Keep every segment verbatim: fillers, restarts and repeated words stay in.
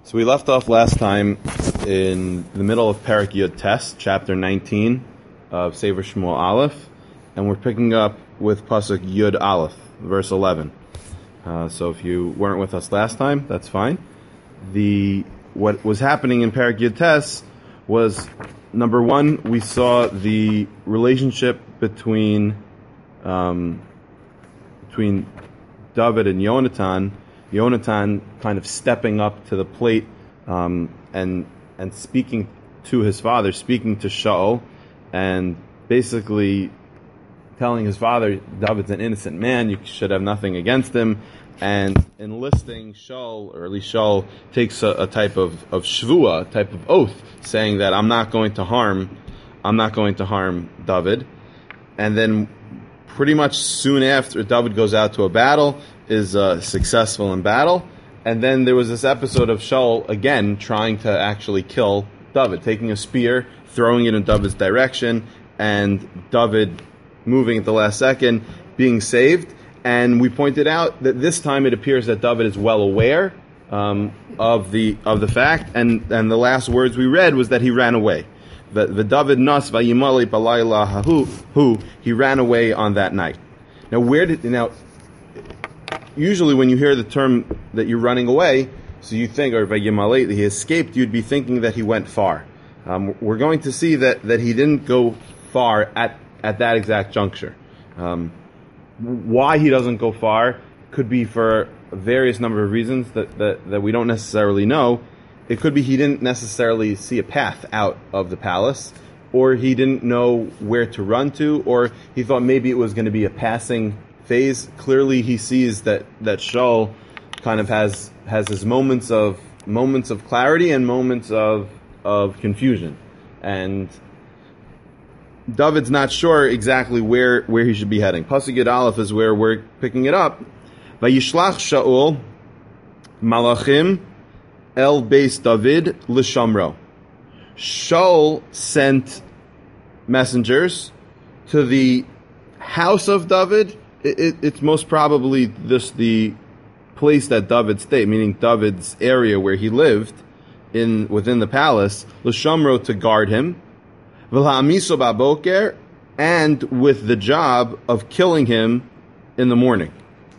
So we left off last time in the middle of Perek Yud Tes, chapter nineteen of Sefer Shmuel Aleph, and we're picking up with Pasuk Yud Aleph, verse eleven. Uh, so if you weren't with us last time, that's fine. The what was happening in Perek Yud Tes was, number one, we saw the relationship between um, between David and Yonatan. Yonatan kind of stepping up to the plate um, and and speaking to his father, speaking to Shaul, and basically telling his father, David's an innocent man, you should have nothing against him, and enlisting Shaul, or at least Shaul takes a, a type of, of shvua, a type of oath, saying that I'm not going to harm, I'm not going to harm David. And then pretty much soon after, David goes out to a battle, is uh, successful in battle, and then there was this episode of Shaul again trying to actually kill David, taking a spear, throwing it in David's direction, and David moving at the last second, being saved. And we pointed out that this time it appears that David is well aware um, of the of the fact, and, and the last words we read was that he ran away. The, the David nas vayimali balayla hahu, who he ran away on that night. Now, where did now? Usually, when you hear the term that you're running away, so you think, or vayimali, that he escaped, you'd be thinking that he went far. Um, we're going to see that, that he didn't go far at at that exact juncture. Um, why he doesn't go far could be for a various number of reasons that, that, that we don't necessarily know. It could be he didn't necessarily see a path out of the palace, or he didn't know where to run to, or he thought maybe it was going to be a passing phase. Clearly he sees that, that Shaul kind of has has his moments of moments of clarity and moments of of confusion. And David's not sure exactly where, where he should be heading. Pasuk Yud Aleph is where we're picking it up. Vayishlach Shaul malachim el beis David l'shamro. Shaul sent messengers to the house of David. It, it, it's most probably this the place that David stayed, meaning David's area where he lived in within the palace, l'shamro, to guard him. V'la'amiso ba'boker, and with the job of killing him in the morning.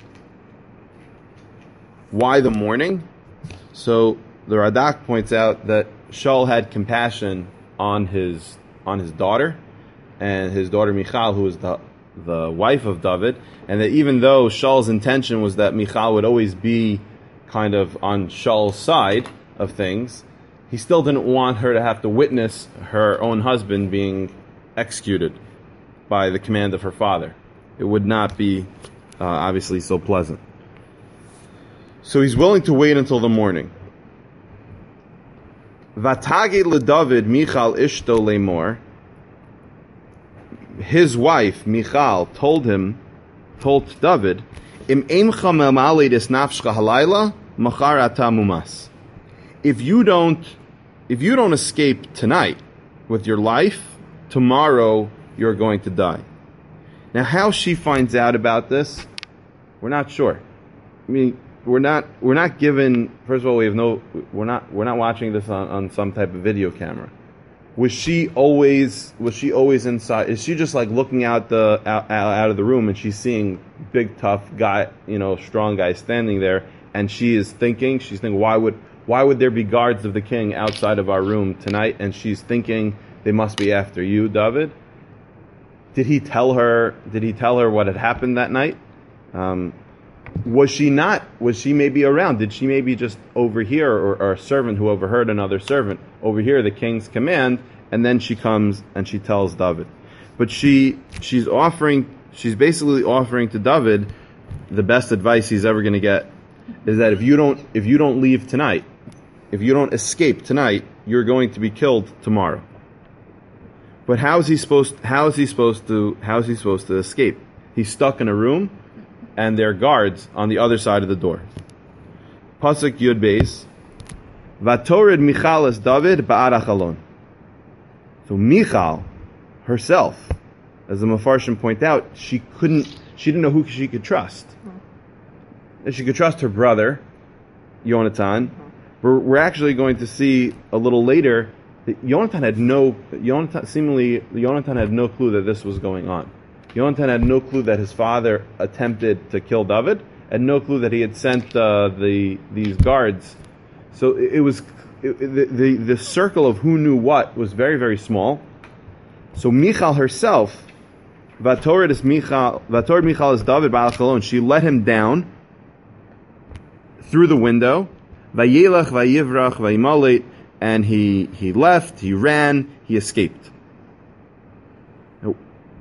Why the morning? So the Radak points out that Shaul had compassion on his on his daughter, and his daughter Michal, who was the the wife of David, and that even though Shaul's intention was that Michal would always be kind of on Shaul's side of things, he still didn't want her to have to witness her own husband being executed by the command of her father. It would not be uh, obviously so pleasant. So he's willing to wait until the morning. Vatagi leDavid Michal ishto lemor. His wife Michal told him, told David, Im eimcha memalidis nafshcha halayla machar ata mumas. If you don't If you don't escape tonight with your life, tomorrow you're going to die. Now, how she finds out about this, we're not sure. I mean, we're not we're not given. First of all, we have no. We're not we're not watching this on, on some type of video camera. Was she always was she always inside? Is she just like looking out the out, out of the room and she's seeing big tough guy, you know, strong guy standing there, and she is thinking, she's thinking, why would Why would there be guards of the king outside of our room tonight? And she's thinking they must be after you, David. Did he tell her? Did he tell her what had happened that night? Um, was she not? Was she maybe around? Did she maybe just overhear, or, or a servant who overheard another servant overhear the king's command? And then she comes and she tells David. But she she's offering. She's basically offering to David the best advice he's ever going to get. Is that if you don't if you don't leave tonight, if you don't escape tonight, you're going to be killed tomorrow. But how is he supposed how is he supposed to how is he supposed to escape? He's stuck in a room, and there are guards on the other side of the door. Pasuk Yud Beis, Vatorid Michal es David ba'ad hachalon. So Michal herself, as the Mefarshim point out, she couldn't she didn't know who she could trust. She could trust her brother, Yonatan, We're, we're actually going to see a little later that Yonatan had no, Yonatan, seemingly, Yonatan had no clue that this was going on. Yonatan had no clue that his father attempted to kill David, and no clue that he had sent uh, the these guards. So it, it was it, the, the the circle of who knew what was very very small. So Michal herself, Vatorid is Michal, Vatorid Michal is David Baal Chalon. She let him down through the window. Vayelach, vayivrach, vayimalet, and he he left. He ran. He escaped. Now,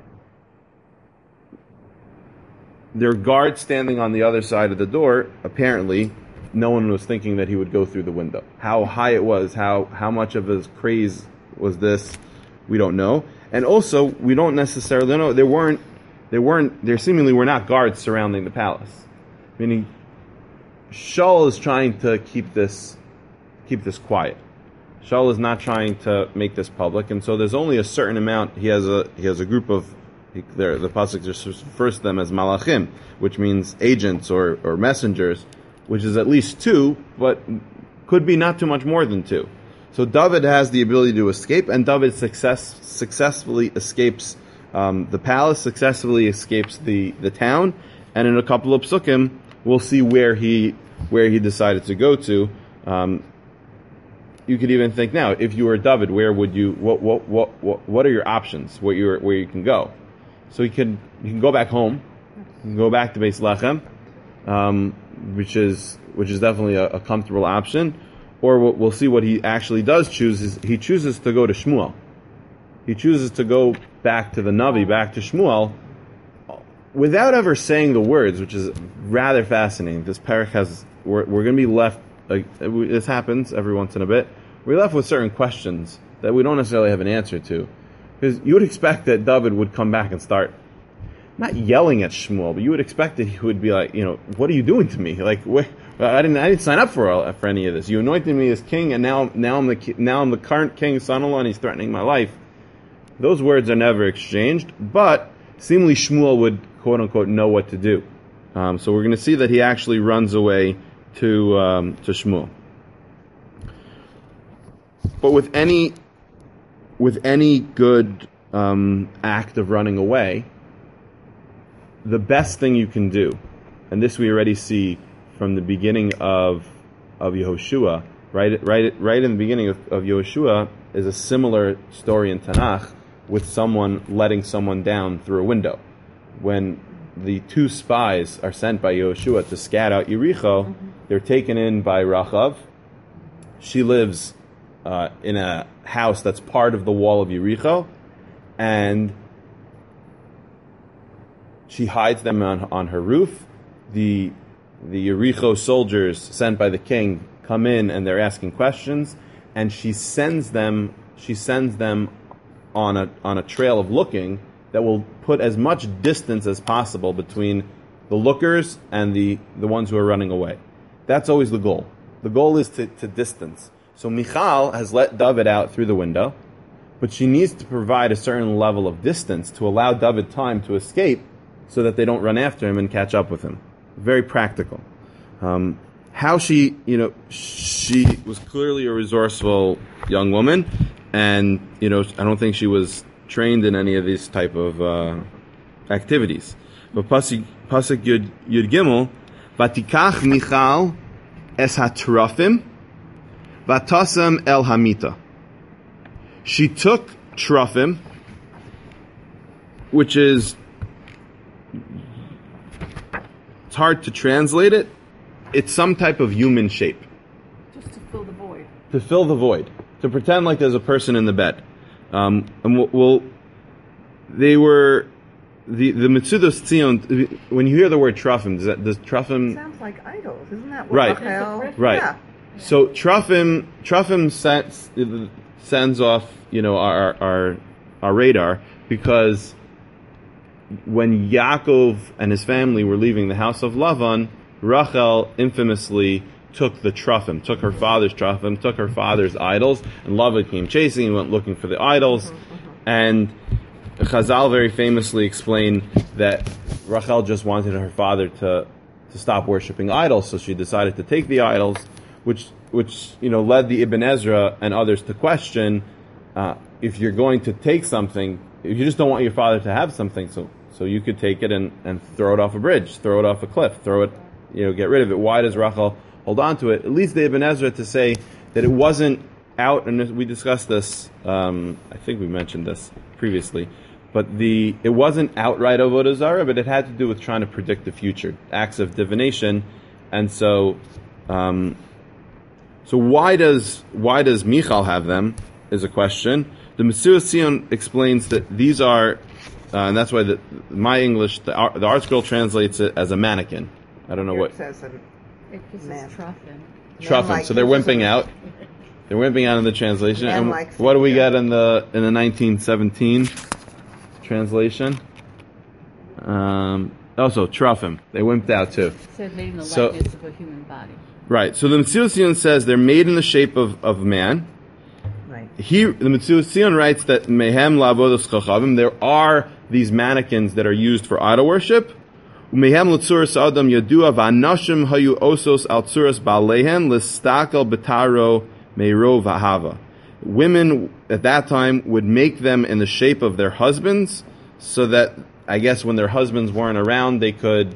there are guards standing on the other side of the door. Apparently, no one was thinking that he would go through the window. How high it was, how how much of his craze was this, we don't know. And also, we don't necessarily know. There weren't, there weren't, there seemingly were not guards surrounding the palace. Meaning, Shaul is trying to keep this, keep this quiet. Shaul is not trying to make this public, and so there's only a certain amount. He has a he has a group of, he, the pasuk just refers to them as malachim, which means agents or or messengers, which is at least two, but could be not too much more than two. So David has the ability to escape, and David success, successfully escapes um, the palace, successfully escapes the, the town, and in a couple of psukim, we'll see where he where he decided to go to. Um, you could even think now, if you were David, where would you? What what what what, what are your options? Where you where you can go? So you can you can go back home, you can go back to Beis Lechem, um, which is which is definitely a, a comfortable option. Or we'll see what he actually does choose is he chooses to go to Shmuel. He chooses to go back to the Navi, back to Shmuel, without ever saying the words, which is rather fascinating. This parak has, we're, we're going to be left, like, this happens every once in a bit, we're left with certain questions that we don't necessarily have an answer to. Because you would expect that David would come back and start, not yelling at Shmuel, but you would expect that he would be like, you know, what are you doing to me? Like, where, I didn't. I didn't sign up for for any of this. You anointed me as king, and now, now I'm the now I'm the current king's son-in-law, and he's threatening my life. Those words are never exchanged, but seemingly Shmuel would quote unquote know what to do. Um, so we're going to see that he actually runs away to um, to Shmuel. But with any with any good um, act of running away, the best thing you can do, and this we already see from the beginning of of Yehoshua, right, right, right in the beginning of, of Yehoshua is a similar story in Tanakh with someone letting someone down through a window. When the two spies are sent by Yehoshua to scout out Yericho, mm-hmm. they're taken in by Rachav. She lives uh, in a house that's part of the wall of Yericho, and she hides them on on her roof. The The Yericho soldiers sent by the king come in and they're asking questions, and she sends them. She sends them on a on a trail of looking that will put as much distance as possible between the lookers and the, the ones who are running away. That's always the goal. The goal is to, to distance. So Michal has let David out through the window, but she needs to provide a certain level of distance to allow David time to escape, so that they don't run after him and catch up with him. Very practical. Um, how she, you know, she was clearly a resourceful young woman, and, you know, I don't think she was trained in any of these type of uh, activities. But Pasuk Yud, Yud Gimel, Vatikach Michal es hatrafim, vatasam el hamita. She took trafim, which is, it's hard to translate it. It's some type of human shape. Just to fill the void. To fill the void. To pretend like there's a person in the bed. Um, and we'll, we'll, they were, the, the Metzudos Tzion, when you hear the word trafim, does that, does trafim... It sounds like idols, isn't that what right. Rachel? Right. Yeah. So trafim, trafim sets, sends off, you know, our, our, our radar, because when Yaakov and his family were leaving the house of Lavan, Rachel infamously took the trafim, took her father's trafim, took her father's idols, and Lavan came chasing and went looking for the idols. Mm-hmm, mm-hmm. And Chazal very famously explained that Rachel just wanted her father to, to stop worshiping idols, so she decided to take the idols. which which you know led the Ibn Ezra and others to question uh, if you're going to take something, if you just don't want your father to have something, so so you could take it and, and throw it off a bridge, throw it off a cliff, throw it, you know, get rid of it. Why does Rachel hold on to it? At least the Ibn Ezra to say that it wasn't out, and we discussed this. Um, I think we mentioned this previously. But the it wasn't outright avodah zarah, but it had to do with trying to predict the future, acts of divination, and so, um, so why does why does Michal have them? Is a question. The Mesillas Sion explains that these are, uh, and that's why the, my English, the, the Art Scroll translates it as a mannequin. I don't know Here what. It says a It just man. says Truffin. Truffin. like So they're pieces wimping of- out. They're wimping out in the translation. Man And like what do we figure. get in the in the nineteen seventeen translation? Um, also, Truffin. They wimped out too. It said made in the So- likeness of a human body. Right. So the Mesillas Sion says they're made in the shape of, of man. Right. He, the Mesillas Sion writes that mehem la'avodas chachavim. There are these mannequins that are used for idol worship. Mehem l'tzuras adam yadua v'anashim hayu osos al tzuras ba'alehen l'stakel betaro meiro v'ahava. Women at that time would make them in the shape of their husbands, so that I guess when their husbands weren't around, they could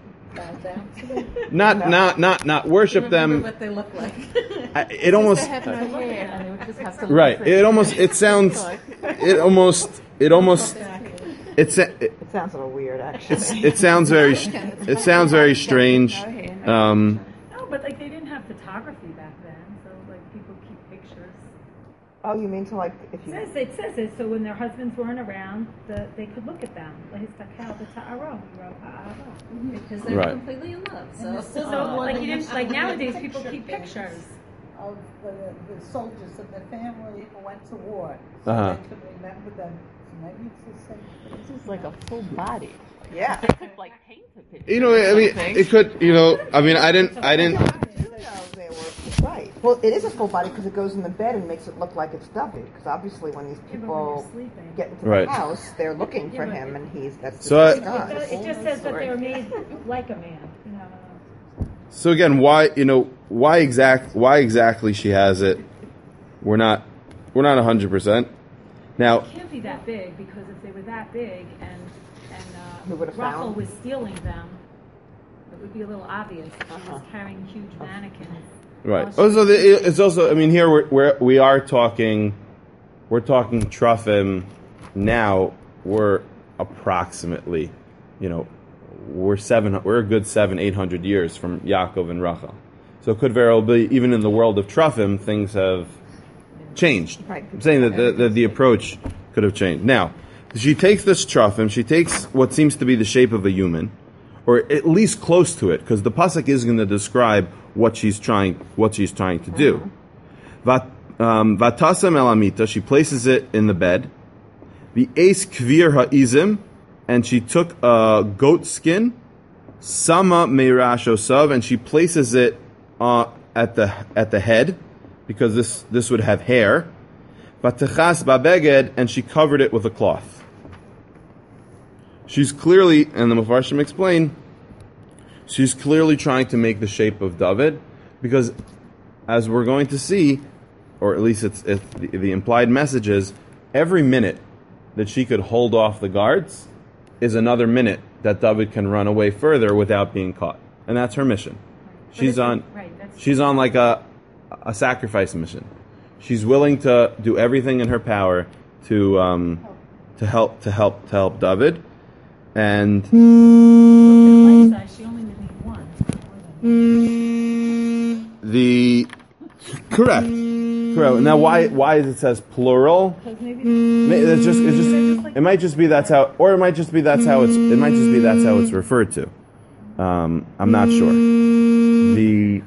not not not not worship them. What they look like. I- It almost. They have no hair, and they would just have to Right. look It almost. It sounds. It almost. It almost. It's. It, It sounds a little weird, actually. it sounds very. It sounds very strange. Um, No, but like they didn't have photography back then, so like people keep pictures. Oh, you mean to like if It you? says it says it so when their husbands weren't around, the, they could look at them. Lehistakel b'ta'aro, because they're Right. completely in love. So, So like you didn't like nowadays people keep pictures. Of the, the soldiers and the family who went to war, so Uh-huh. they could remember them. So maybe it's the same thing. this is like a full body. Yeah. They could like paint a picture. you know. I mean, it could. You know. I mean, I didn't. I didn't. You know they were right. Well, it is a full body because it goes in the bed and makes it look like it's David. Because obviously, when these Yeah, but when people you're sleeping. get into Right. the house, they're looking for Yeah, but him, and he's that's So I- the It, disguise. does- it just says that they were made like a man. You know. So again, why? You know, why exact? Why exactly she has it? We're not. We're not a hundred percent. Now, It can't be that big because if they were that big and and Who uh, would've Rachel found? was stealing them, it would be a little obvious if she Uh-huh. was carrying huge mannequins. right. While she- Also, the, it's also. I mean, here we're, we're we are talking. We're talking Truffim now. We're approximately, you know, we're seven. We're a good seven, eight hundred years from Yaakov and Rachel. So it could very well be even in the world of Truffim, things have changed. Right. I'm saying that the, the the approach could have changed. Now, she takes this Truffim. She takes what seems to be the shape of a human, or at least close to it, because the pasuk is going to describe what she's trying what she's trying to do. Vat- um, Vatasam elamita. She places it in the bed. The ace kvir ha'izim, and she took a goat skin, sama meirash osav, and she places it uh, at the at the head, because this this would have hair. Vatechas babeged, and she covered it with a cloth. She's clearly, and the Mefarshim explain, she's clearly trying to make the shape of David, because as we're going to see, or at least it's, it's the, the implied message is, every minute that she could hold off the guards is another minute that David can run away further without being caught. And that's her mission. She's it's- on right, that's- she's on like a a sacrifice mission. She's willing to do everything in her power to um, to help to help to help David. And In life size, she only would need one. not more than- the correct. Correct. Now why why is it says plural? Because maybe May- It's just, it's just, it might just be that's how, or it might just be that's how it's, it might just be that's how it's referred to. Um, I'm not sure. The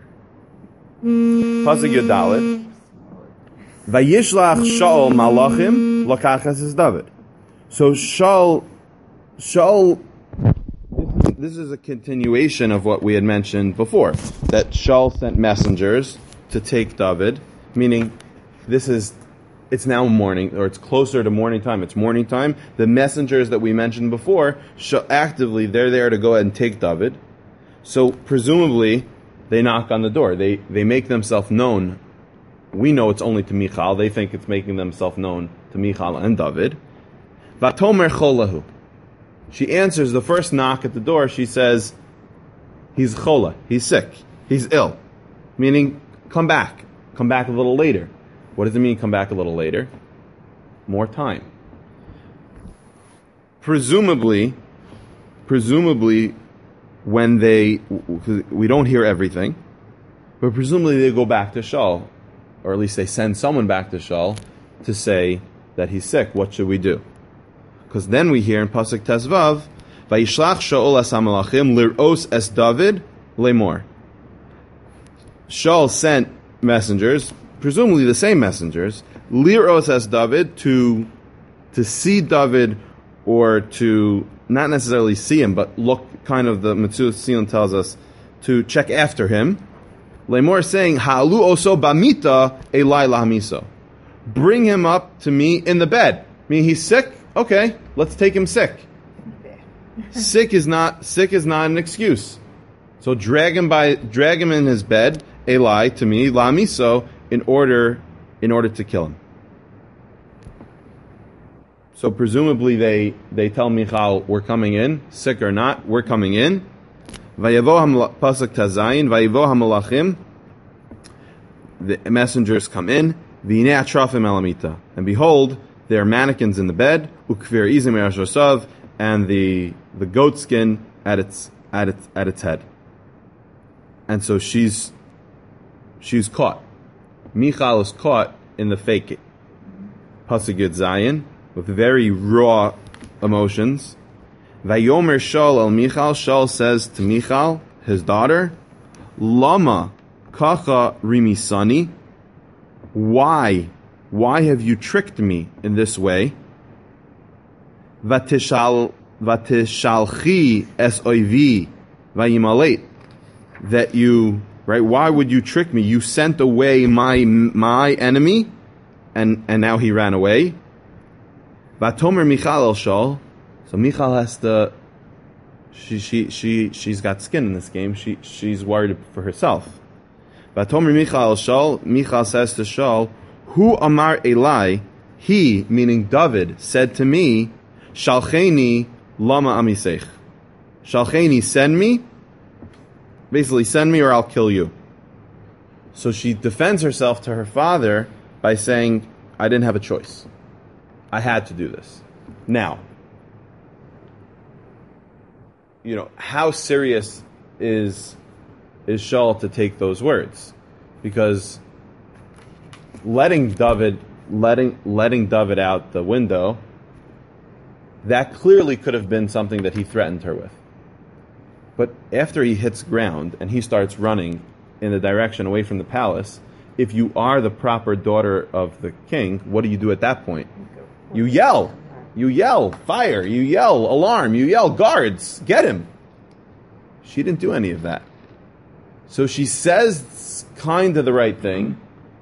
pasuk Yodalit, Vayishlach Shaul Malachim Lakachas is David. So Shaul, Shaul, this is, this is a continuation of what we had mentioned before, that Shaul sent messengers to take David, meaning this is, it's now morning, or it's closer to morning time. It's morning time. The messengers that we mentioned before, sh- actively, they're there to go ahead and take David. So presumably, they knock on the door. They they make themselves known. We know it's only to Michal. They think it's making themselves known to Michal and David. Vatomer cholahu. She answers the first knock at the door. She says, he's chola. He's sick. He's ill. Meaning, come back. Come back a little later. What does it mean, come back a little later? More time. Presumably, presumably, when they, we don't hear everything, but presumably they go back to Shaul, or at least they send someone back to Shaul to say that he's sick. What should we do? Because then we hear in Pasuk Tezvav, Vayishlach Shaul es hamalachim lir'os es David lemor. Shaul sent messengers, presumably the same messengers, lir'os es David, to to see David, or to not necessarily see him, but look, kind of the Metzudas Tzion tells us, to check after him. Lemor saying, Ha'alu oso bamita elai lahamiso. Bring him up to me in the bed. I mean, he's sick? Okay, let's take him sick. sick is not sick is not an excuse. So drag him by drag him in his bed, elai, to me, lahamiso, in order in order to kill him. So presumably they, they tell Michal, we're coming in, sick or not, we're coming in. Vayavo pasuk tazayin, vayavo hamalachim. The messengers come in. V'inei atrafim elamita, and behold, there are mannequins in the bed. Ukvir izim erashosav, and the the goat skin at its at its at its head. And so she's she's caught. Michal is caught in the fake pasuk Yud Zayin with very raw emotions. Vayomer Shaul el Michal, Shaul says to Michal, his daughter, Lama kacha rimisani, why, why have you tricked me in this way? Vatishal, vatishalchi es oivi vayimalet, that you, right, why would you trick me? You sent away my, my enemy, and, and now he ran away. Vatomer Michal el Shaul, so Michal has to, she, she, she, she's got skin in this game. She, she's worried for herself. Vatomer Michal Shaul, Michal says to Shaul, Hu amar Eli, he, meaning David, said to me, Shalcheni lama amisech. Shalcheni, send me, basically send me or I'll kill you. So she defends herself to her father by saying, I didn't have a choice. I had to do this. Now, you know, how serious is is Shaul to take those words? Because letting David letting letting David out the window, that clearly could have been something that he threatened her with. But after he hits ground and he starts running in the direction away from the palace, if you are the proper daughter of the king, what do you do at that point? You yell. You yell, fire. You yell, alarm. You yell, guards, get him. She didn't do any of that. So she says kind of the right thing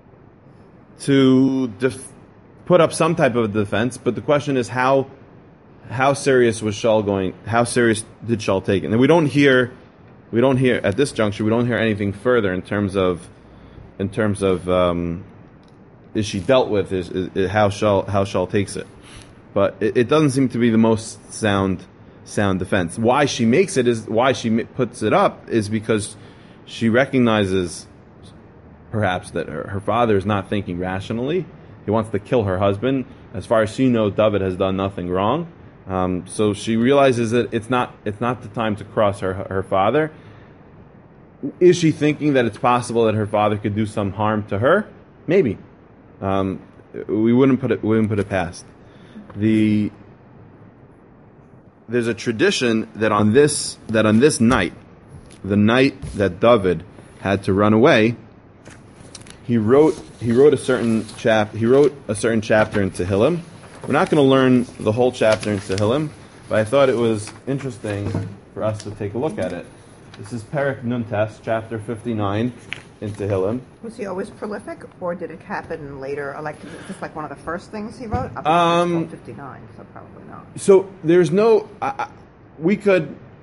to def- put up some type of defense, but the question is how how serious was Shaul going, how serious did Shaul take it? And we don't hear, we don't hear, at this juncture, we don't hear anything further in terms of, in terms of, um, is she dealt with, is, is, is how Shaul, how Shaul takes it. But it, it doesn't seem to be the most sound sound defense. Why she makes it is why she puts it up is because she recognizes perhaps that her, her father is not thinking rationally. He wants to kill her husband. As far as she knows, David has done nothing wrong. Um, so she realizes that it's not it's not the time to cross her her father. Is she thinking that it's possible that her father could do some harm to her? Maybe. Um, we wouldn't put it we wouldn't put it past. The there's a tradition that on this that on this night, the night that David had to run away, he wrote he wrote a certain chap he wrote a certain chapter in Tehillim. We're not going to learn the whole chapter in Tehillim, but I thought it was interesting for us to take a look at it. This is Perek Nuntes, chapter fifty-nine in Tehillim. Was he always prolific, or did it happen later? Or like, is this like one of the first things he wrote? Um, fifty-nine, so probably not. So there's no. I, I, we could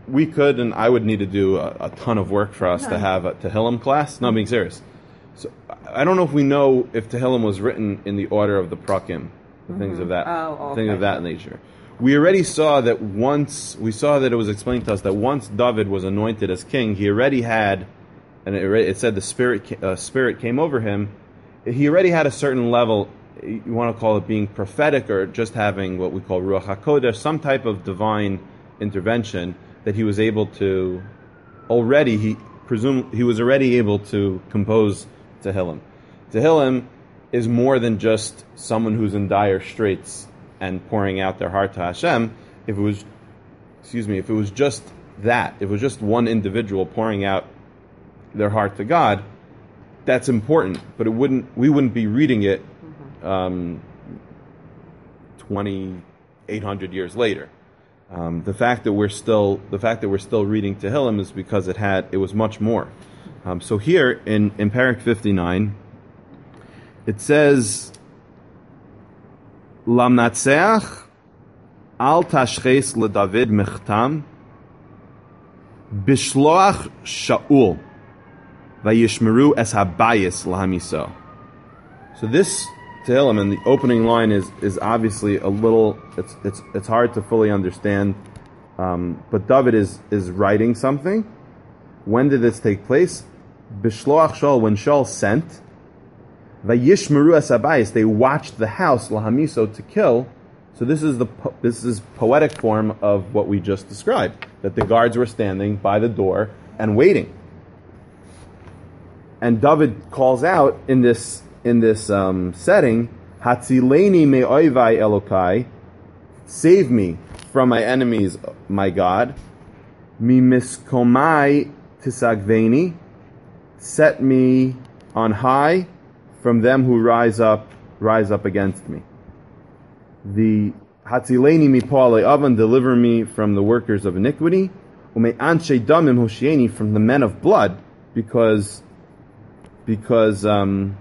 we could, and I would need to do a, a ton of work for us No. to have a Tehillim class. No, I'm being serious. So I don't know if we know if Tehillim was written in the order of the Prakim, the things of that, Oh, things okay. of that nature. We already saw that once we saw that it was explained to us that once David was anointed as king, he already had, and it, already- it said the spirit ca- uh, spirit came over him. He already had a certain level. You want to call it being prophetic or just having what we call Ruach HaKodesh, some type of divine intervention that he was able to already, he presume he was already able to compose Tehillim. Tehillim is more than just someone who's in dire straits and pouring out their heart to Hashem. If it was, excuse me, if it was just that, if it was just one individual pouring out their heart to God, that's important, but it wouldn't. We wouldn't be reading it um, twenty-eight hundred years later. Um, the fact that we're still the fact that we're still reading Tehillim is because it had it was much more. Um, so here in in Parak fifty-nine, it says, "Lamnatseach al tashches leDavid mechtam bishloach Shaul vayishmeru es habayis lahamiso." So this Tehillim, and the opening line is is obviously a little. It's it's it's hard to fully understand. Um, but David is is writing something. When did this take place? Bishloach Shaul, when Shaul sent. Vayishmeru es habayis, they watched the house lahamiso to kill. So this is the po- this is poetic form of what we just described. That the guards were standing by the door and waiting. And David calls out in this in this um, setting, Hatzileni me'oivai Elokai, save me from my enemies, my God. Mi miskomai tisagveni, set me on high from them who rise up rise up against me. The Hatzileni mipalei avan, deliver me from the workers of iniquity. Ume anshe damim hoshieni, from the men of blood, because because um,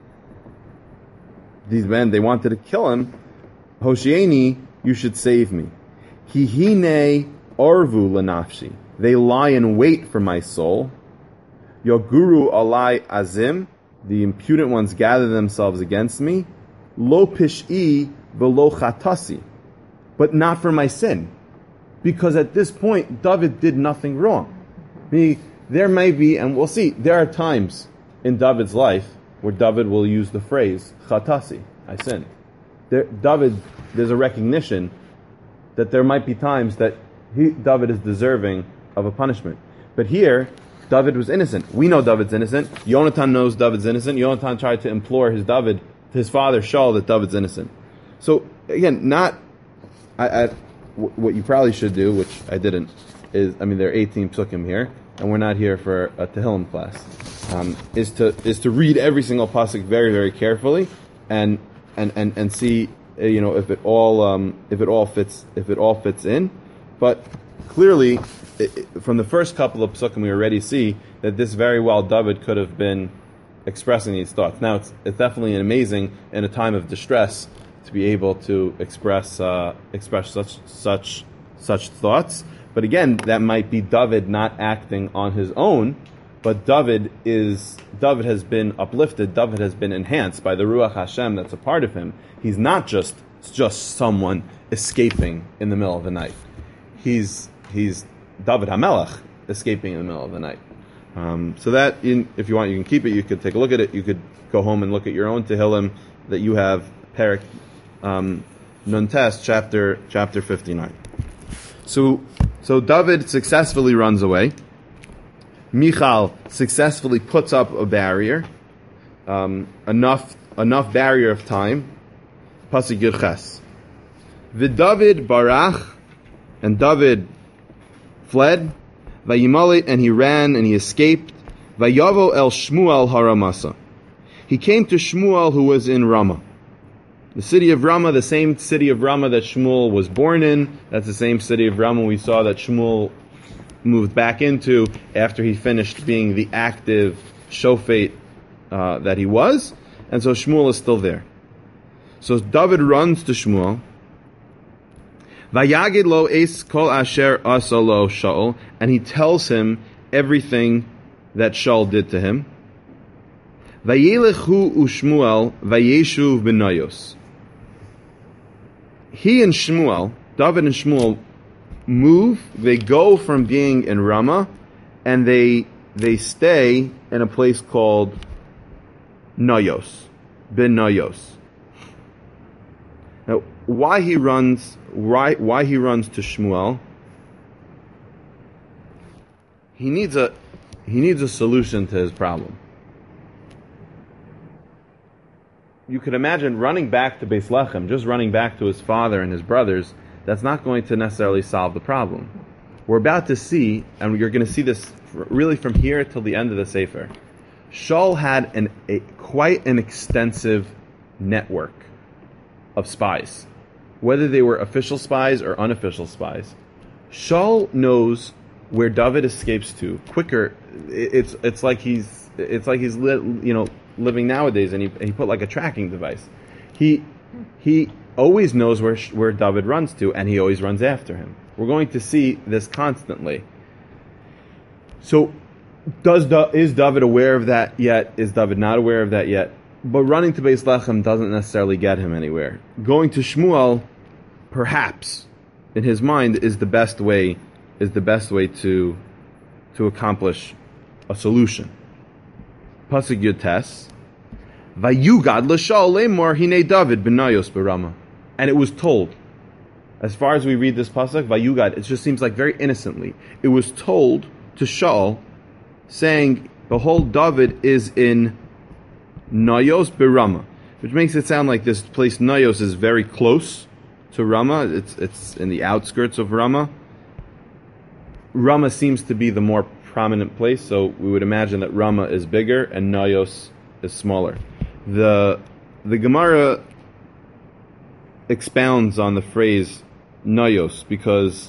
these men, they wanted to kill him. Hoshieni, you should save me. Hihine orvu lanafshi, they lie in wait for my soul. Yoguru alai azim, the impudent ones gather themselves against me. Lo pish'i velo chatasi, but not for my sin. Because at this point, David did nothing wrong. I mean, there may be, and we'll see, there are times in David's life where David will use the phrase, chatasi, I sinned. There, David, there's a recognition that there might be times that he, David is deserving of a punishment. But here, David was innocent. We know David's innocent. Yonatan knows David's innocent. Yonatan tried to implore his David, his father Shaul, that David's innocent. So, again, not, I, I, w- what you probably should do, which I didn't, is, I mean, there are eighteen psukim here, and we're not here for a Tehillim class, um, is to is to read every single pasuk very, very carefully, and and, and, and see, uh, you know, if it all um, if it all fits if it all fits in. But clearly, it, it, from the first couple of psukim, we already see that this very well David could have been expressing these thoughts. Now, it's it's definitely amazing in a time of distress to be able to express uh, express such such such thoughts. But again, that might be David not acting on his own, but David is David has been uplifted. David has been enhanced by the Ruach Hashem that's a part of him. He's not just just someone escaping in the middle of the night. He's he's David HaMelech escaping in the middle of the night. Um, so that, in, if you want, you can keep it. You could take a look at it. You could go home and look at your own Tehillim that you have, Parak um, Nuntes, chapter chapter fifty-nine. So, so David successfully runs away. Michal successfully puts up a barrier, um, enough enough barrier of time. Pasuk Yud Ches. V'David barach, and David fled. Vayimalit, and he ran and he escaped. Vayavo el Shmuel haramasa. He came to Shmuel, who was in Ramah. The city of Ramah, the same city of Ramah that Shmuel was born in. That's the same city of Ramah we saw that Shmuel moved back into after he finished being the active shofet uh, that he was. And so Shmuel is still there. So David runs to Shmuel. Vayagid lo es kol asher asa lo Shaul, and he tells him everything that Shaul did to him. Vayelechu u'Shmuel vayeshuv b'nayos. He and Shmuel, David and Shmuel, move. They go from being in Ramah, and they they stay in a place called Nayos, bin Nayos. Now, why he runs? Why why he runs to Shmuel? He needs a he needs a solution to his problem. You could imagine running back to Beis Lechem, just running back to his father and his brothers. That's not going to necessarily solve the problem. We're about to see, and you're going to see this really from here till the end of the Sefer. Shaul had an, a, quite an extensive network of spies, whether they were official spies or unofficial spies. Shaul knows where David escapes to quicker. It's it's like he's it's like he's li, you know living nowadays, and he he put like a tracking device. He he always knows where where David runs to, and he always runs after him. We're going to see this constantly. So, does is David aware of that yet? Is David not aware of that yet? But running to Beis Lechem doesn't necessarily get him anywhere. Going to Shmuel, perhaps, in his mind, is the best way is the best way to to accomplish a solution. Pasuk Yud Tes, Vayugad l'Shaul lemor hinei David b'nayos b'Ramah, and it was told. As far as we read this pasuk, Vayugad, it just seems like very innocently. It was told to Shaul, saying, "Behold, David is in Nayos b'Ramah," which makes it sound like this place Nayos is very close to Ramah. It's it's in the outskirts of Ramah. Ramah seems to be the more prominent place, so we would imagine that Ramah is bigger and Nayos is smaller. The the Gemara expounds on the phrase Nayos because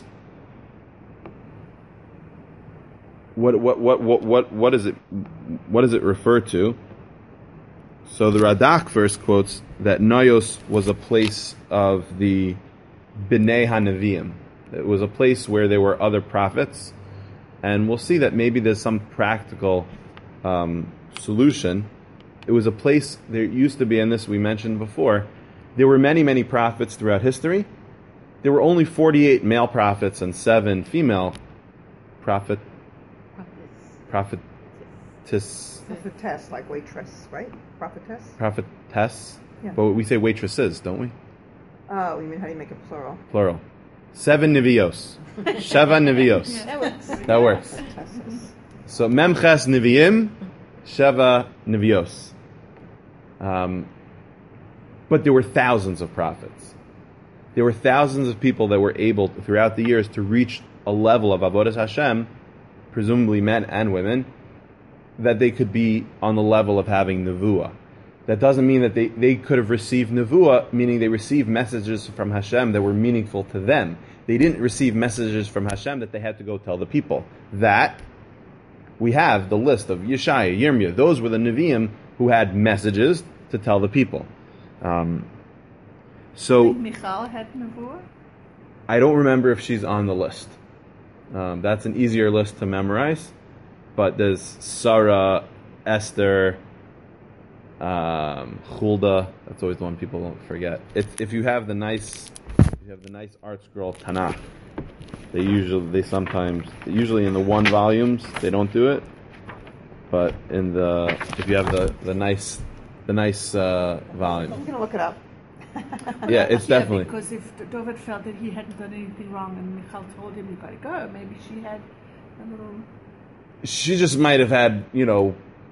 what what what what what what is it what does it refer to? So the Radak first quotes that Nayos was a place of the Bnei HaNeviim. It was a place where there were other prophets, and we'll see that maybe there's some practical um, solution. It was a place, there used to be, and this we mentioned before, there were many, many prophets throughout history. There were only forty-eight male prophets and seven female prophet, prophetess. Prophetess, like waitress, right? Prophetess? Prophetess. Yeah. But we say waitresses, don't we? Oh, you mean how do you make it plural? Plural. Seven Nevios. Sheva Nevios. Yeah, that works. That works. Prophetesses. So Memches Neviim, Sheva Nevios. Um, but there were thousands of prophets. There were thousands of people that were able, throughout the years, to reach a level of Avodas Hashem, presumably men and women, that they could be on the level of having Nevuah. That doesn't mean that they, they could have received Nevuah, meaning they received messages from Hashem that were meaningful to them. They didn't receive messages from Hashem that they had to go tell the people. That, we have the list of Yeshaya, Yirmiyah. Those were the Nevi'im who had messages to tell the people. Um, so, Michal had Nevuah? I don't remember if she's on the list. Um, that's an easier list to memorize. But there's Sarah, Esther, um, Hulda. That's always the one people don't forget. It's, if you have the nice, if you have the nice art scroll Tanakh, they usually, they sometimes, usually in the one volumes they don't do it, but in the, if you have the, the nice, the nice uh, volume, I'm gonna look it up. yeah, it's Yeah, definitely. because if David felt that he hadn't done anything wrong and Michal told him, you gotta go, maybe she had a little... She just might have had, you know,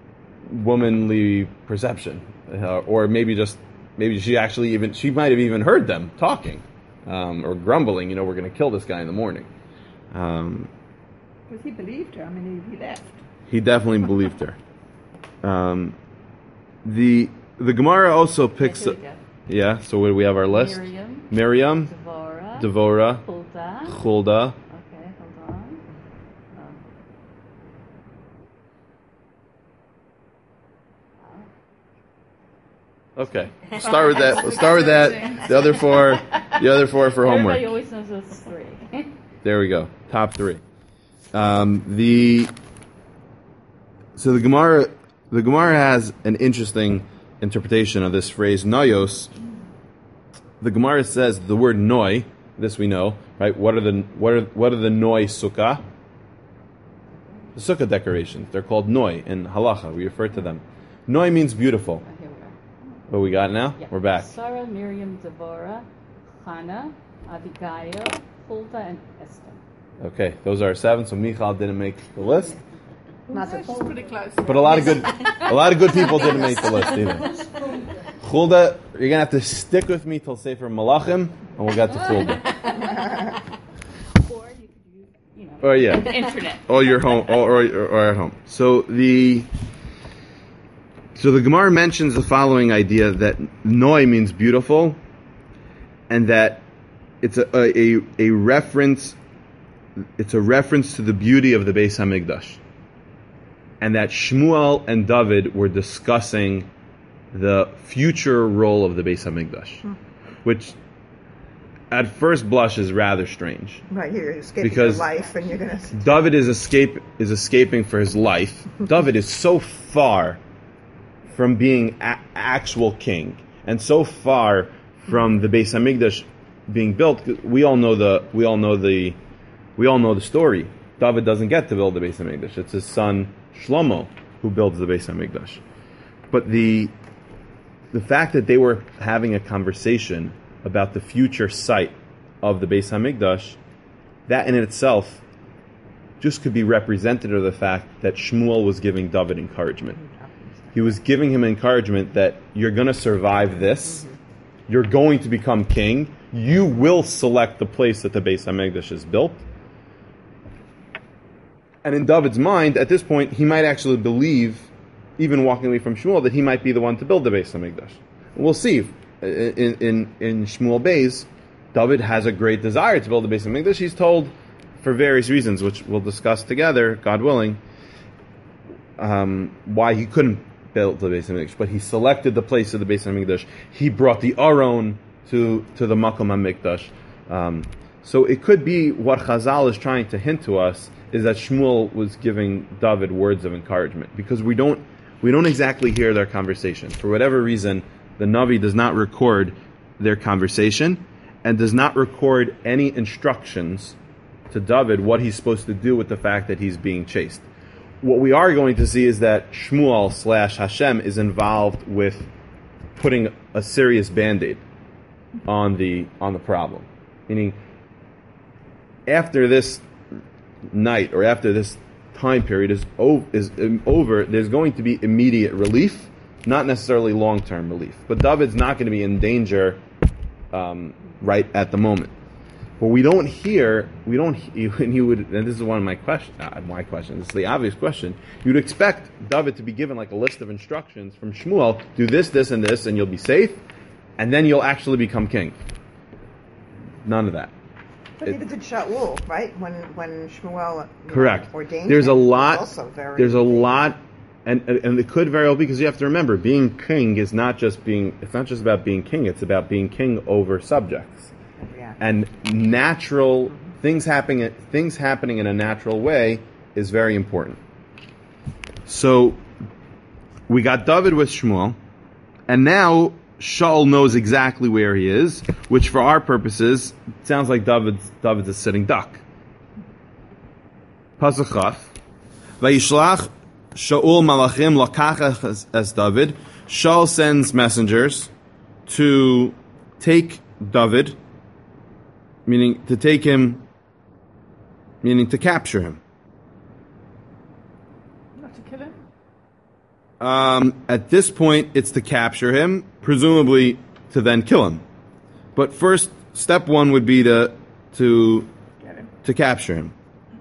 womanly perception, uh, or maybe just, maybe she actually even, she might have even heard them talking, um, or grumbling, you know, we're going to kill this guy in the morning. Um, Because he believed her, I mean, he, he left. he definitely believed her. Um, the the Gemara also picks Here up, we go. yeah, so what do we have our list? Miriam, Miriam, Devorah, Devorah, Huldah. Huldah. Okay, hold on. Um, Okay, we'll start with that. We'll start with that. The other four, The other four for homework. Everybody always knows those three. There we go. Top three. Um, the so the Gemara the Gemara has an interesting interpretation of this phrase noyos. The Gemara says the word noi. This we know, right? What are the what are what are the noi sukkah? The sukkah decorations. They're called noi in halacha. We refer to them. Noi means beautiful. Oh, here we are. What we got now? Yeah. We're back. Sarah, Miriam, Devorah, Hannah, Abigail, Huldah, and Esther. Okay, those are seven. So Michal didn't make the list, Not the She's full. pretty close. but a lot of good, a lot of good people didn't make the list either. Huldah, you're gonna have to stick with me till Sefer Malachim, and we'll get to Huldah. Or you could use, you know, Oh yeah. the internet. Or you're home, or, or, or at home. So the so the Gemara mentions the following idea that noi means beautiful, and that it's a a, a reference. It's a reference to the beauty of the Beis Hamikdash, and that Shmuel and David were discussing the future role of the Beis Hamikdash, hmm. which at first blush is rather strange. Right here, you're escaping Because your life, and you're gonna. David is escape is escaping for his life. David is so far from being a- actual king, and so far from the Beis Hamikdash being built. We all know the we all know the we all know the story. David doesn't get to build the Beis Hamikdash. It's his son Shlomo who builds the Beis Hamikdash. But the the fact that they were having a conversation about the future site of the Beis Hamikdash, that in itself just could be representative of the fact that Shmuel was giving David encouragement. He was giving him encouragement that you're going to survive this, you're going to become king, you will select the place that the Beis Hamikdash is built. And in David's mind, at this point, he might actually believe, even walking away from Shmuel, that he might be the one to build the Beis Hamikdash. We'll see. In, in, in Shmuel Beis, David has a great desire to build the Beis Hamikdash. He's told, for various reasons, which we'll discuss together, God willing, um, why he couldn't build the Beis Hamikdash. But he selected the place of the Beis Hamikdash. He brought the Aron to, to the Makom HaMikdash. Um, so it could be what Chazal is trying to hint to us is that Shmuel was giving David words of encouragement, because we don't we don't exactly hear their conversation. For whatever reason, the Navi does not record their conversation and does not record any instructions to David what he's supposed to do with the fact that he's being chased. What we are going to see is that Shmuel slash Hashem is involved with putting a serious band-aid on the on the problem. Meaning, after this night or after this time period is over, is over, there's going to be immediate relief, not necessarily long-term relief. But David's not going to be in danger um, right at the moment. But we don't hear, we don't, and you would, and this is one of my questions, uh, my question, this is the obvious question, you'd expect David to be given like a list of instructions from Shmuel, do this, this, and this, and you'll be safe, and then you'll actually become king. None of that. But neither did Shaul, right? When when Shmuel Correct. Know, ordained there's him, a he was lot. Also very there's a lot, and and it could very well be, because you have to remember, being king is not just being. It's not just about being king. It's about being king over subjects. Yeah. And natural mm-hmm. things happening. Things happening in a natural way is very important. So we got David with Shmuel, and now Shaul knows exactly where he is, which for our purposes sounds like David's, David's a sitting duck. Pasuk Chaf. Vayishlach Shaul malachim lakach as David. Shaul sends messengers to take David, meaning to take him, meaning to capture him. Not to kill him? Um, at this point, it's to capture him, presumably to then kill him. But first, step one would be to to to capture him.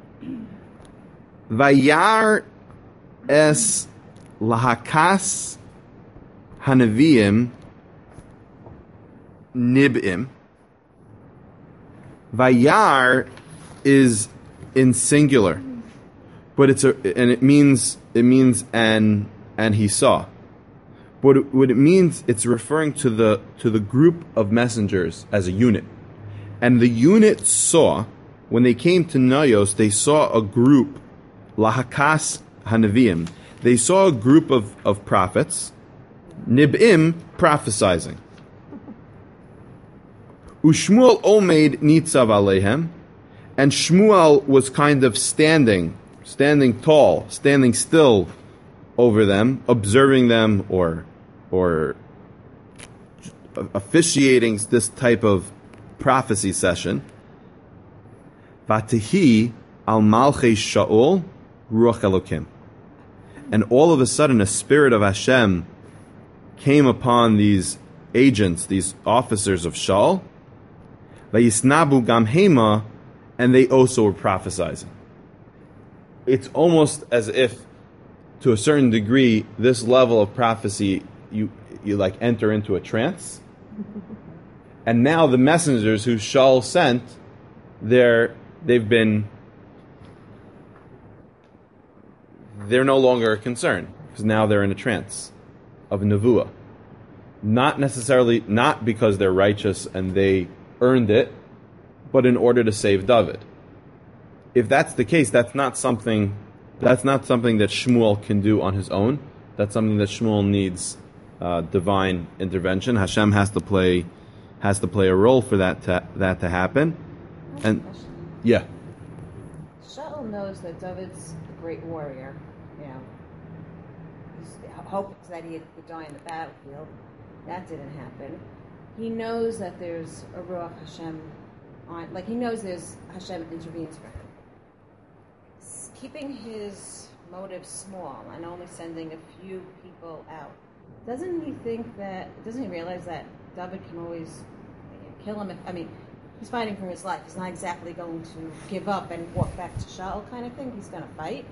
Vayar es lahakas hanavim nibim. Vayar is in singular, but it's a and it means it means and and he saw. What it, what it means, it's referring to the to the group of messengers as a unit. And the unit saw, when they came to Nayos, they saw a group, Lahakas Hanavim. They saw a group of, of prophets, Nib'im, prophesizing. Ushmuel Omeid Nitzav Alehem, and Shmuel was kind of standing, standing tall, standing still over them, observing them, or, or officiating this type of prophecy session. Vatihi al Malchei Shaul Ruach Elokim. And all of a sudden, a spirit of Hashem came upon these agents, these officers of Shaul. Vayisnabu gam hema, and they also were prophesying. It's almost as if, to a certain degree, this level of prophecy, you you like enter into a trance. And now the messengers who Shaul sent, they're they've been they're no longer a concern, because now they're in a trance of nevuah. Not necessarily, not because they're righteous and they earned it, but in order to save David. If that's the case, that's not something that's not something that Shmuel can do on his own. That's something that Shmuel needs uh, divine intervention. Hashem has to play has to play a role for that to, that to happen. And yeah, Shaul knows that David's a great warrior. You know, his hope is that he would die in the battlefield. That didn't happen. He knows that there's a Ruach Hashem on, like he knows there's Hashem intervenes for him. S- keeping his motives small and only sending a few people out. Doesn't he think that? Doesn't he realize that David can always you know, kill him? If, I mean, he's fighting for his life. He's not exactly going to give up and walk back to Shaul kind of thing. He's going to fight.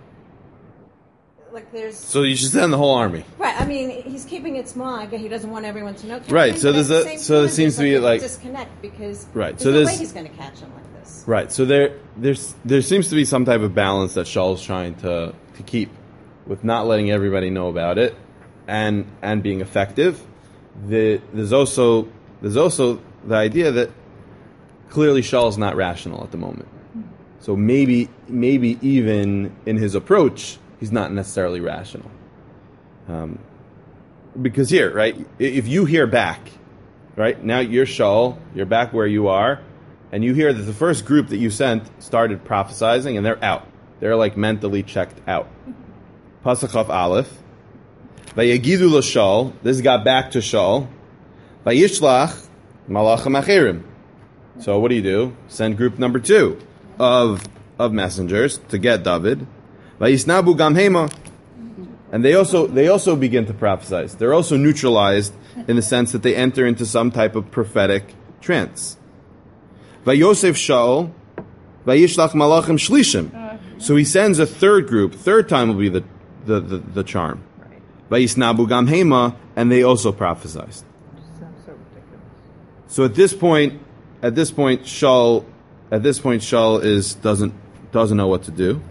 Like there's so you should send the whole army. Right. I mean, he's keeping it small. I guess he doesn't want everyone to know. Right. So there's a so there seems to be like disconnect because right. There's So no there's way he's going to catch him like this. Right. So there there's there seems to be some type of balance that Shaul's trying to to keep with not letting everybody know about it and and being effective. The, there's also there's also the idea that clearly Shaul's not rational at the moment. So maybe maybe even in his approach, he's not necessarily rational. Um, because here, right, if you hear back, right, now you're Shaul, you're back where you are, and you hear that the first group that you sent started prophesizing, and they're out. They're like mentally checked out. Pasuk Aleph. Vayegidu l'Shaul. This got back to Shaul. Vayishlach malachim acherim. So what do you do? Send group number two of of messengers to get David. Vayisnabu gam hema. And they also they also begin to prophesize. They're also neutralized in the sense that they enter into some type of prophetic trance. Vayosef Shaul, vayishlach malachim shlishim. So he sends a third group. Third time will be the the, the, the charm. Vayisnabu gam hema, and they also prophesized. So at this point, at this point, Shaul, at this point, Shaul is doesn't doesn't know what to do.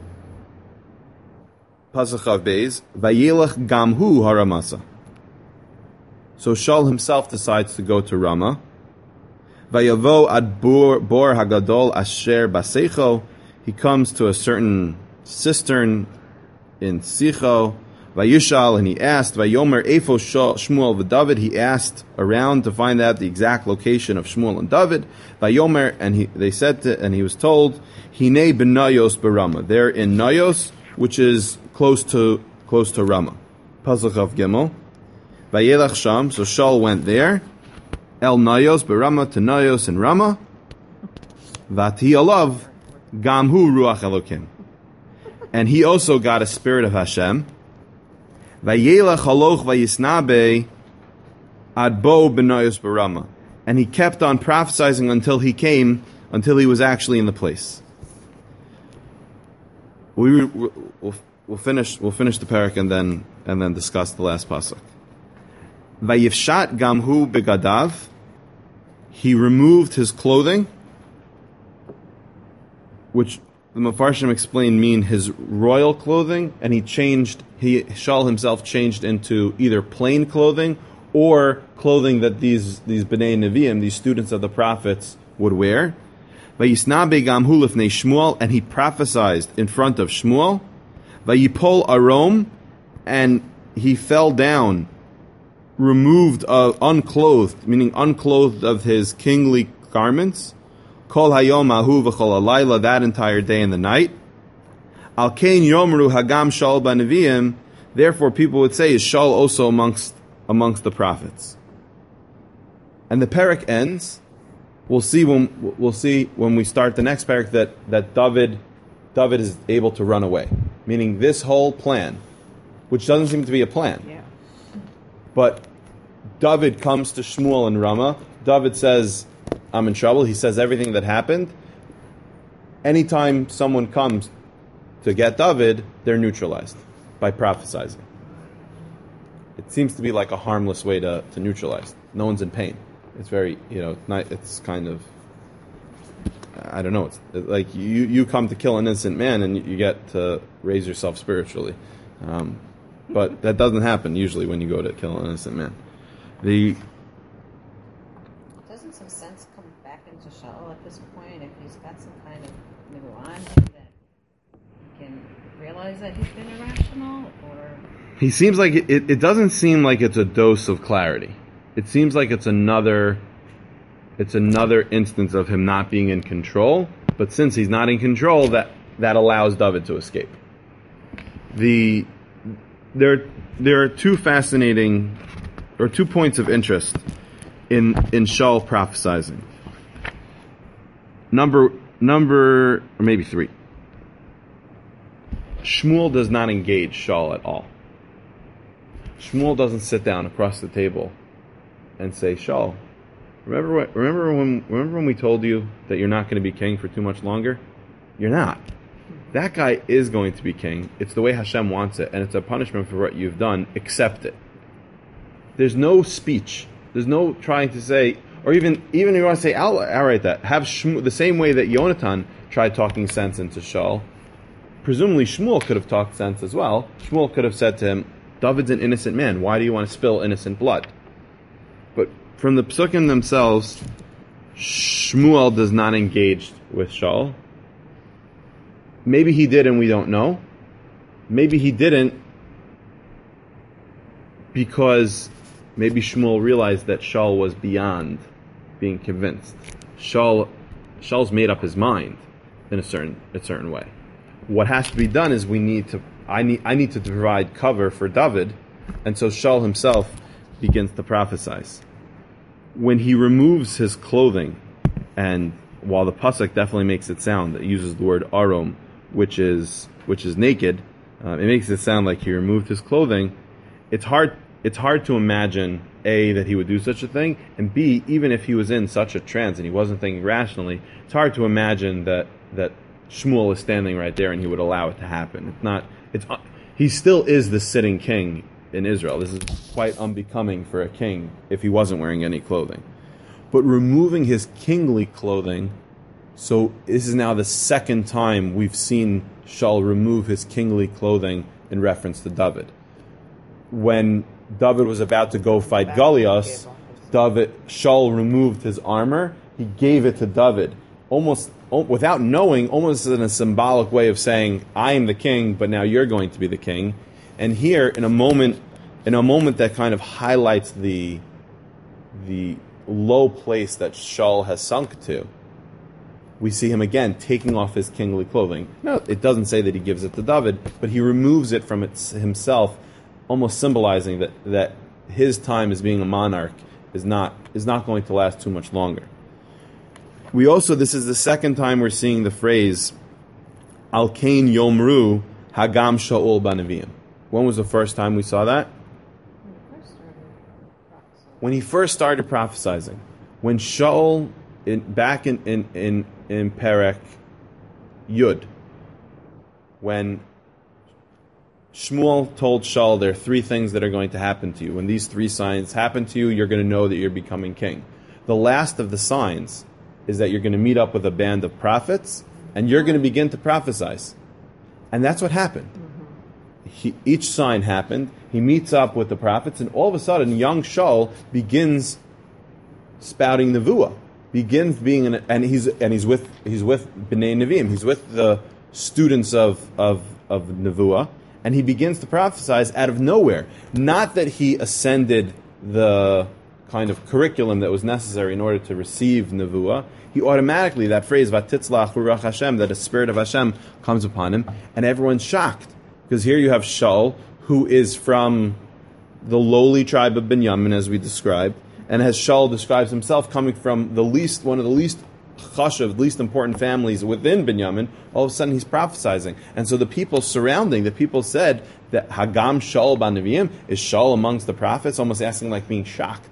Pasuk Chav Beis, Vayelach gamhu haramasa. So Shaul himself decides to go to Ramah. Vayavo ad bor, bor hagadol asher basecho. He comes to a certain cistern in Sicho. Vayishal, and he asked, Vayomer Eifo Shmuel v'David. He asked around to find out the exact location of Shmuel and David. Vayomer, and he, they said to, and he was told, Hine ben Nayos barama. They're in Nayos, which is close to close to Ramah. Pasuk of Gimel. Vayelach Sham. So Shaul went there. El Nayos barama, to Nayos and Ramah. Vati alav gamhu ruach Elokim. And he also got a spirit of Hashem. Vayelach haloch vayisnabe adbo benayos barama, and he kept on prophesying until he came, until he was actually in the place. We we'll, we'll finish we'll finish the parak and then and then discuss the last pasuk. Vayifshat gamhu begadav, he removed his clothing, which the Mefarshim explain mean his royal clothing, and he changed, he, Shaul himself changed into either plain clothing or clothing that these, these B'nai Nevi'im, these students of the prophets, would wear. Vayisna begam hu lifnei Shmuel, and he prophesied in front of Shmuel. Vayipol arom, and he fell down, removed, uh, unclothed, meaning unclothed of his kingly garments. Kol hayom ahu v'chol alayla, that entire day and the night. Al kein yomru hagam Shaul b'neviim, therefore people would say, is Shaul also amongst amongst the prophets? And the parak ends. We'll see when we'll see when we start the next parak that that David David is able to run away. Meaning this whole plan, which doesn't seem to be a plan. Yeah. But David comes to Shmuel and Ramah. David says, I'm in trouble. He says everything that happened. Anytime someone comes to get David, they're neutralized by prophesizing. It seems to be like a harmless way to, to neutralize. No one's in pain. It's very, you know, not, it's kind of, I don't know, it's like you, you come to kill an innocent man and you get to raise yourself spiritually. Um, but that doesn't happen usually when you go to kill an innocent man. The Doesn't some sense come back into Shaul at this point if he's got some kind of new on him that he can realize that he's been irrational? Or He seems like, it, it, it doesn't seem like it's a dose of clarity. It seems like it's another, it's another instance of him not being in control, but since he's not in control, that, that allows David to escape. The, there, there are two fascinating, or two points of interest in, in Shaul prophesizing. Number, number, or maybe three. Shmuel does not engage Shaul at all. Shmuel doesn't sit down across the table and say, Shaul, remember what, remember when, remember when we told you that you're not going to be king for too much longer? You're not. That guy is going to be king. It's the way Hashem wants it, and it's a punishment for what you've done. Accept it. There's no speech. There's no trying to say, or even even if you want to say, I'll, I'll write that. Have Shmuel, the same way that Yonatan tried talking sense into Shaul, presumably Shmuel could have talked sense as well. Shmuel could have said to him, David's an innocent man. Why do you want to spill innocent blood? But from the psukim themselves, Shmuel does not engage with Shaul. Maybe he did and we don't know. Maybe he didn't because maybe Shmuel realized that Shaul was beyond being convinced. Shaul, Shaul's made up his mind in a certain a certain way. What has to be done is we need to I need I need to provide cover for David, and so Shaul himself begins to prophesize. When he removes his clothing, and while the pasuk definitely makes it sound, it uses the word arom, which is which is naked, uh, it makes it sound like he removed his clothing. It's hard it's hard to imagine A, that he would do such a thing, and B, even if he was in such a trance and he wasn't thinking rationally, it's hard to imagine that that Shmuel is standing right there and he would allow it to happen. It's not. It's he still is the sitting king in Israel. This is quite unbecoming for a king if he wasn't wearing any clothing. But removing his kingly clothing, so this is now the second time we've seen Shaul remove his kingly clothing in reference to David. When David was about to go fight Goliath, David Shaul removed his armor. He gave it to David, almost without knowing, almost in a symbolic way of saying, I am the king, but now you're going to be the king. And here, in a moment, in a moment that kind of highlights the the low place that Shaul has sunk to, we see him again taking off his kingly clothing. No, it doesn't say that he gives it to David, but he removes it from it himself, almost symbolizing that, that his time as being a monarch is not is not going to last too much longer. We also, this is the second time we're seeing the phrase, Al Kain Yomru Hagam Shaul B'Neviim. When was the first time we saw that? When he first started prophesying. When Shaul, in, back in, in, in, in Perek Yud, when Shmuel told Shaul there are three things that are going to happen to you. When these three signs happen to you, you're going to know that you're becoming king. The last of the signs is that you're going to meet up with a band of prophets, and you're going to begin to prophesy. And that's what happened. Mm-hmm. He, each sign happened. He meets up with the prophets, and all of a sudden, young Shaul begins spouting nevuah. begins being an, and he's and he's with he's with Bnei Nevi'im. He's with the students of of of Nevuah, and he begins to prophesize out of nowhere. Not that he ascended the kind of curriculum that was necessary in order to receive Nevuah. He automatically, that phrase, Vatitzlach Ruach Hashem, that a spirit of Hashem comes upon him, and everyone's shocked. Because here you have Shaul, who is from the lowly tribe of Binyamin, as we described, and as Shaul describes himself, coming from the least, one of the least chashav, least important families within Binyamin, all of a sudden he's prophesizing. And so the people surrounding, the people said that Hagam Shaul B'Nevi'im, is Shaul amongst the prophets, almost asking like being shocked.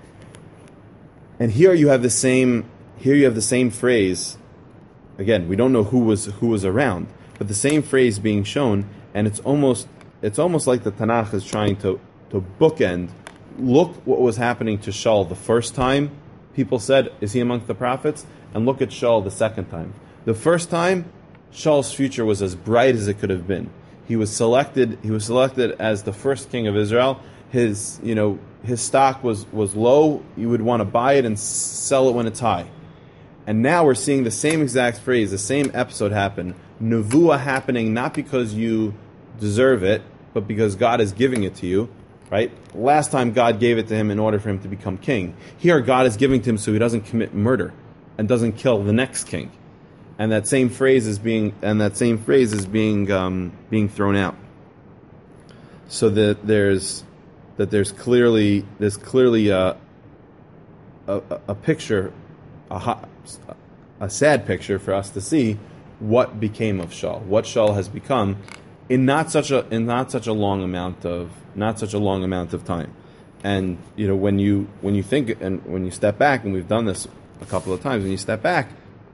And here you have the same, here you have the same phrase. Again, we don't know who was who was around, but the same phrase being shown, and it's almost it's almost like the Tanakh is trying to to bookend. Look what was happening to Shaul the first time. People said, "Is he amongst the prophets?" And look at Shaul the second time. The first time, Shaul's future was as bright as it could have been. He was selected. He was selected as the first king of Israel. His, you know, his stock was was low. You would want to buy it and sell it when it's high. And now we're seeing the same exact phrase, the same episode happen. Nevuah happening not because you deserve it, but because God is giving it to you. Right? Last time God gave it to him in order for him to become king. Here God is giving to him so he doesn't commit murder and doesn't kill the next king. And that same phrase is being and that same phrase is being um, being thrown out. So that there's that there's clearly there's clearly a a, a picture, a, a sad picture for us to see what became of Shaul, what Shaul has become in not such a in not such a long amount of not such a long amount of time. And you know, when you when you think and when you step back, and we've done this a couple of times, when you step back,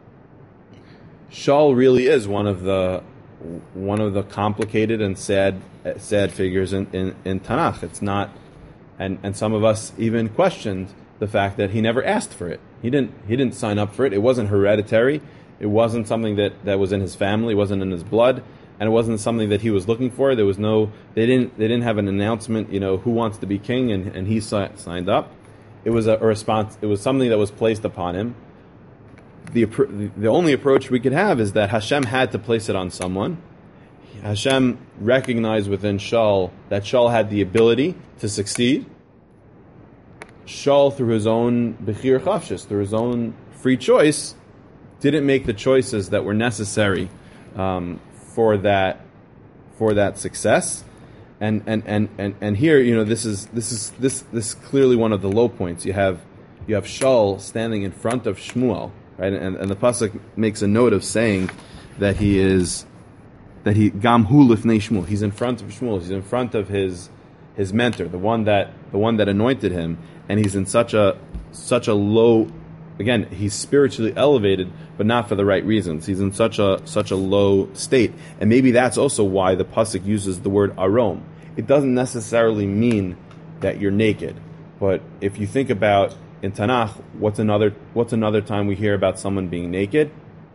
Shaul really is one of the one of the complicated and sad sad figures in, in, in Tanakh. It's not, and, and some of us even questioned the fact that he never asked for it. He didn't he didn't sign up for it. It wasn't hereditary. It wasn't something that, that was in his family. It wasn't in his blood. And it wasn't something that he was looking for. There was no, they didn't, they didn't have an announcement, you know, who wants to be king, and, and he si- signed up. It was a, a response. It was something that was placed upon him. The the only approach we could have is that Hashem had to place it on someone. Hashem recognized within Shaul that Shaul had the ability to succeed. Shaul, through his own bechir chafshis, through his own free choice, didn't make the choices that were necessary um, for that for that success. And, and, and, and, and here, you know, this is this is this this is clearly one of the low points. You have you have Shaul standing in front of Shmuel, right? And, and the pasuk makes a note of saying that he is that he gam hu lifnei Shmuel. He's in front of Shmuel. He's in front of his his mentor, the one that the one that anointed him, and he's in such a such a low. Again, he's spiritually elevated, but not for the right reasons. He's in such a such a low state, and maybe that's also why the pasuk uses the word arom. It doesn't necessarily mean that you're naked, but if you think about in Tanakh, what's another what's another time we hear about someone being naked?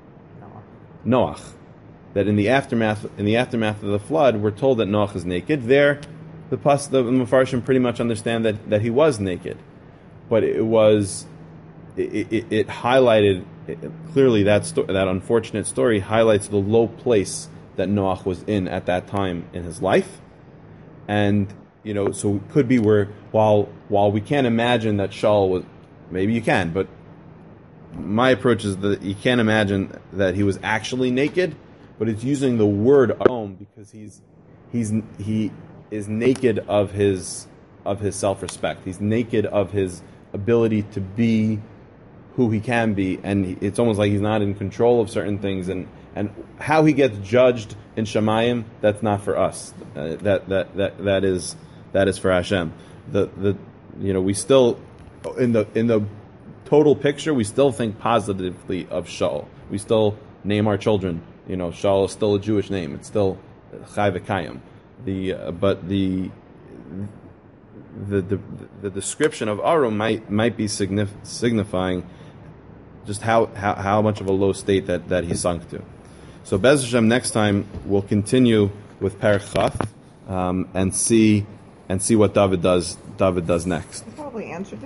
Noach. Noach. That in the aftermath in the aftermath of the flood, we're told that Noach is naked. There, the pas the Mefarshim pretty much understand that, that he was naked, but it was. It, it, it highlighted it, clearly that sto- that unfortunate story highlights the low place that Noach was in at that time in his life, and you know, so it could be where while while we can't imagine that Shaul was, maybe you can, but my approach is that you can't imagine that he was actually naked, but it's using the word "arom" because he's he's he is naked of his of his self-respect. He's naked of his ability to be who he can be, and it's almost like he's not in control of certain things, and, and how he gets judged in Shemayim, that's not for us. Uh, that that that that is that is for Hashem. The the you know we still in the in the total picture we still think positively of Shaul. We still name our children. You know, Shaul is still a Jewish name. It's still Chai V'Kayim. The uh, but the the the the description of Arum might might be signif- signifying just how, how, how much of a low state that, that he sunk to. So Bez Hashem, next time we'll continue with Perek Chaf um, and see and see what David does David does next. You probably answered